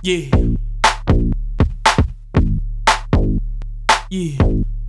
Yeah. Yeah.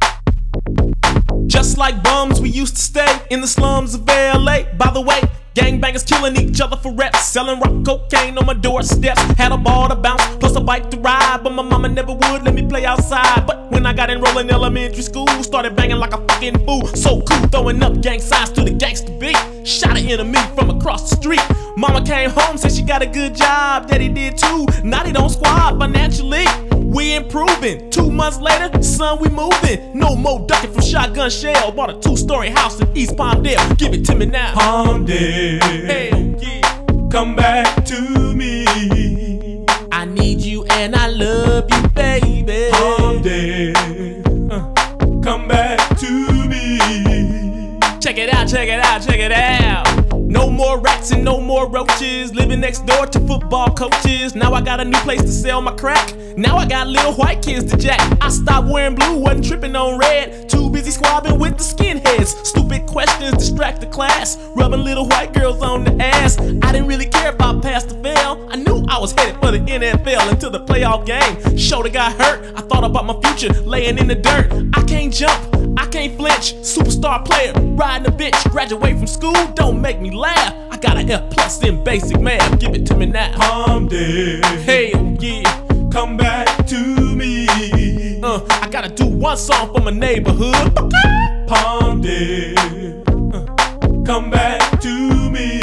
Just like bums, we used to stay in the slums of LA. By the way, gangbangers killing each other for reps, selling rock cocaine on my doorsteps. Had a ball to bounce, plus a bike to ride, but my mama never would let me play outside. But when I got enrolled in elementary school, started banging like a fucking fool. So cool, throwing up gang signs to the gangster beat. Shot an enemy from across the street. Mama came home, said she got a good job. Daddy did too, now they don't squad financially. We improving. 2 months later, son, we moving. No more ducking from shotgun shell. Bought a 2-story house in East Palmdale. Give it to me now. Palmdale, Hell yeah. come back to me. I need you and I love you, baby. Palmdale, come back to me. Check it out, check it out, check it out. No more rats and no more roaches. Living next door to football coaches. Now I got a new place to sell my crack. Now I got little white kids to jack. I stopped wearing blue, wasn't tripping on red. Too busy squabbing with the skinheads. Stupid questions distract the class. Rubbing little white girls on the ass. I didn't really care if I passed or fail. I knew I was headed for the NFL until the playoff game. Shoulder got hurt. I thought about my future laying in the dirt. I can't jump, I can't flinch. Superstar player, riding a bitch. Graduate from school, don't make me laugh. I got an F+ in basic math. Give it to me now. Palmdale, Hell yeah. come back to me. I gotta do one song for my neighborhood. Palmdale, come back to me.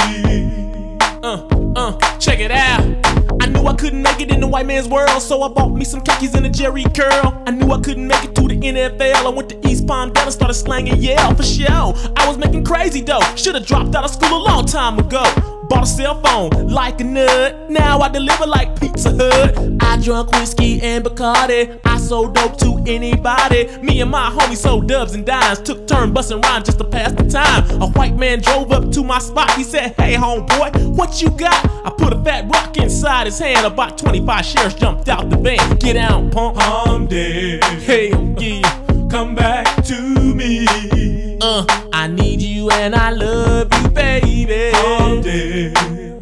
Check it out. I knew I couldn't make it in the white man's world, so I bought me some khakis and a Jerry curl. I knew I couldn't make it to the NFL. I went to East Palmdale and started slanging Yale for show. I was making crazy dough. Should've dropped out of school a long time ago. Bought a cell phone like a nut. Now I deliver like Pizza Hut. I drunk whiskey and Bacardi. I sold dope to anybody. Me and my homies sold dubs and dimes. Took turn busting rhymes just to pass the time. A white man drove up to my spot. He said, "Hey homeboy, what you got?" I put a fat rock inside his hand. About 25 sheriffs jumped out the van. Get out, punk. Palmdale, Hell yeah. come back to me. I need you and I love you, baby. Palmdale,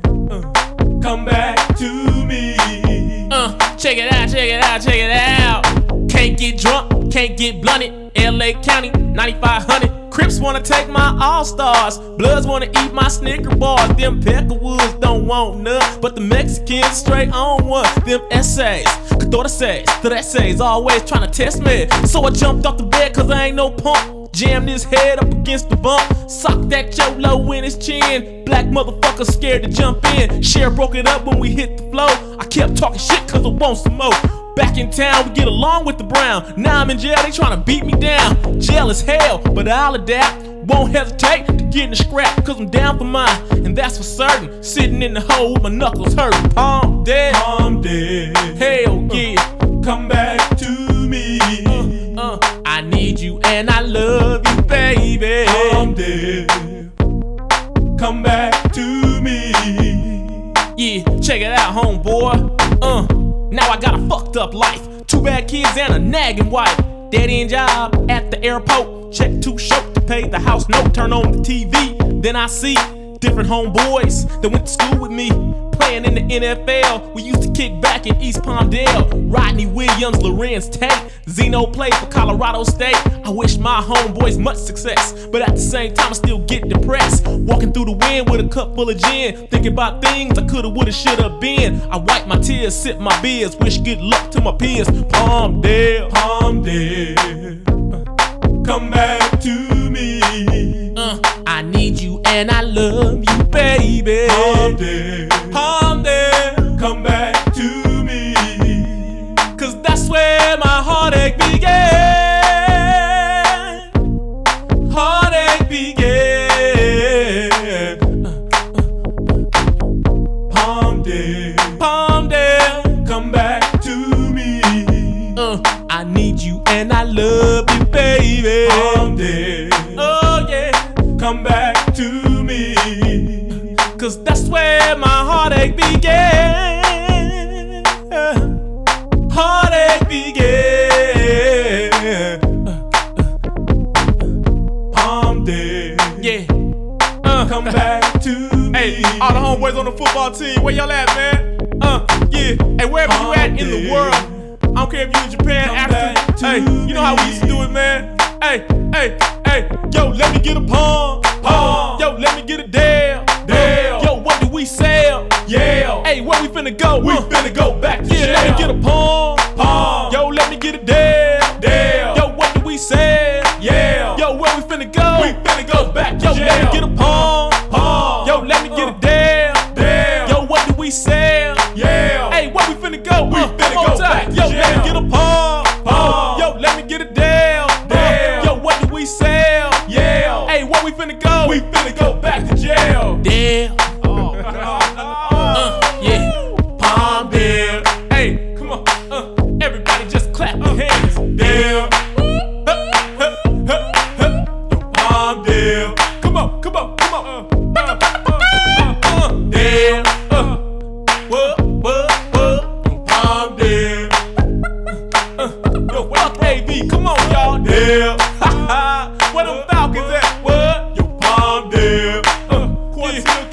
come back to me. Check it out, check it out, check it out. Can't get drunk, can't get blunted. LA County, 9500. Crips wanna take my All-Stars. Bloods wanna eat my Snicker bars. Them Peckerwoods don't want none, but the Mexicans straight on one. Them essays, essays, always tryna test me. So I jumped off the bed cause I ain't no punk. Jammed his head up against the bump. Socked that Cholo in his chin. Black motherfucker scared to jump in. Sheriff broke it up when we hit the floor. I kept talking shit cause I want some more. Back in town, we get along with the brown. Now I'm in jail, they tryna beat me down. Jail is hell, but I'll adapt. Won't hesitate to get in the scrap, cause I'm down for mine, and that's for certain. Sitting in the hole with my knuckles hurt. Palmdale, Palmdale, hell yeah. come back to me. I need you and I love you, baby. Palmdale, come back to me. Yeah, check it out, homeboy. Now I got a fucked up life. 2 bad kids and a nagging wife. Dead end job at the airport. Check too short to pay the house note. Turn on the TV, then I see different homeboys that went to school with me. Playing in the NFL, we used to kick back in East Palmdale. Rodney Williams, Lorenz Tate, Zeno played for Colorado State. I wish my homeboys much success, but at the same time I still get depressed. Walking through the wind with a cup full of gin, thinking about things I coulda, woulda, shoulda been. I wipe my tears, sip my beers, wish good luck to my peers. Palmdale, Palmdale, come back to me. I need you and I love you, baby. Palmdale, Palmdale, come back to me. cause that's where my heartache began. Heartache began. Palmdale, Palmdale, come back to me. I need you and I love you, baby. Palmdale, Oh yeah, come back to me. cause that's where my heartache began. Heartache began. Palmdale, Yeah. come back to me. Hey, all the homeboys on the football team, where y'all at, man? Yeah, hey, wherever you at in the world, I don't care if you in Japan, Africa. Hey, you know how we used to do it, man. Hey, yo, let me get a palm. Yo, let me get a Dell. Yo, what do we sell? Yeah. Hey, where we finna go? We finna go back to jail. Let me get a palm. Yo, let me get a Dell. Yo, what do we sell? Yeah. Yo, where we finna go? We finna go back to Yo, jail. let me get a palm. Yo, let me get a Dell. Yo, what do we sell? Yeah. Hey, where we finna go? We finna go back to Yo, jail. let me get a palm. Yo, let me get a Dell. Yo, what do we sell? Yeah. Hey, where we finna go? We finna go back to jail. Dell. Oh, God. Yeah. Palm Dell. Hey, come on. Everybody just clap your hands. Dell. Palm Dell. Come on. Dell. What? Palm Dell. Yo, fuck AV. Come on, y'all. Dell. Where them Falcons at? What? Yo, Palm Dell. Yeah.